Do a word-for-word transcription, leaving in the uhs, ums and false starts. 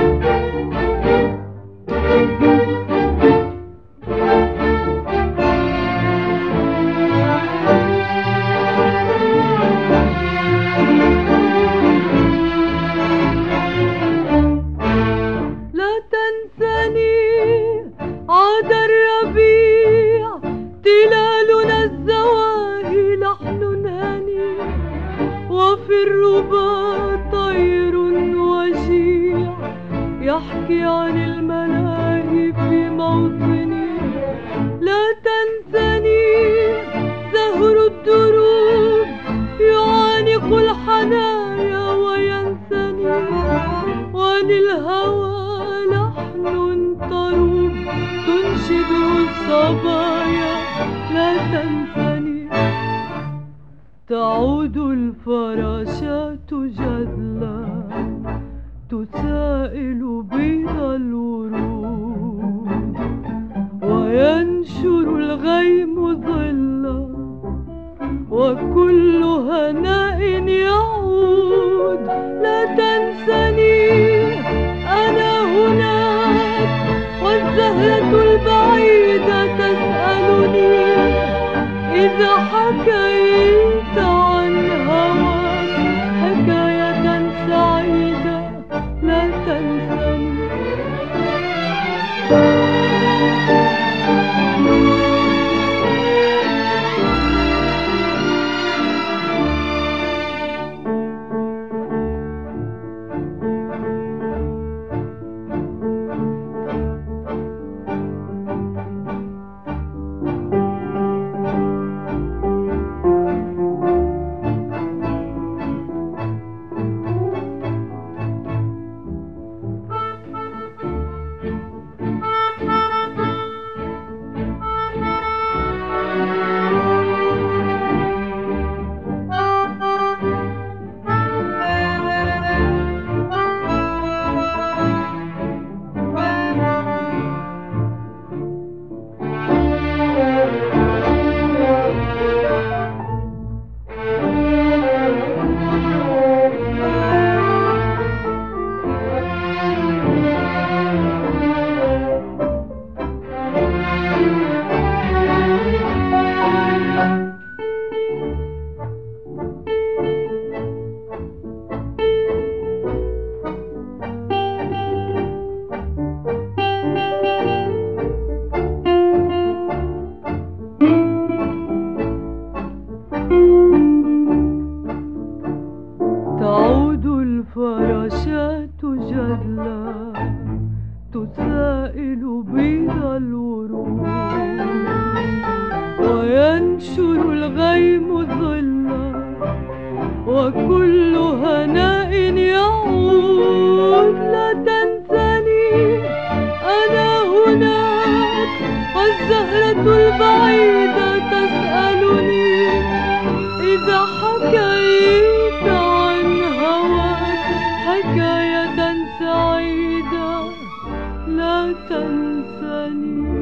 يحكي عن الملاهي في موطني. لا تنسني زهر الدروب يعانق الحنايا وينسني، وللهوى لحن طروب تنشده الصبايا. لا تنسني. تعود الفراشات جذلا تسائل بيض الورود، وينشر الغيم ظلا وكل هناء يعود. لا تنسني أنا هناك والزهرة البعيدة تسألني إذا حكيت عن هواك حكاية سعيدة. لا تنسني. تعود الفراشات جذلا تسائل بيض الورود، وينشر الغيم ظلا وكل هناء يعود. لا تنسني أنا هناك والزهرة البعيدة تسألني إذا حكيت عن هواك حكاية سعيدة. لا تنسني.